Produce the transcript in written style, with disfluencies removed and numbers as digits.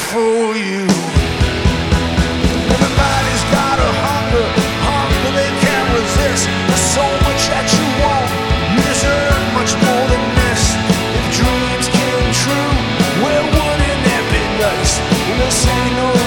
for you. Everybody's got a hunger they can't resist. There's so much that you want, you deserve much more than this. If dreams came true, well, wouldn't it be nice? Well, this ain't no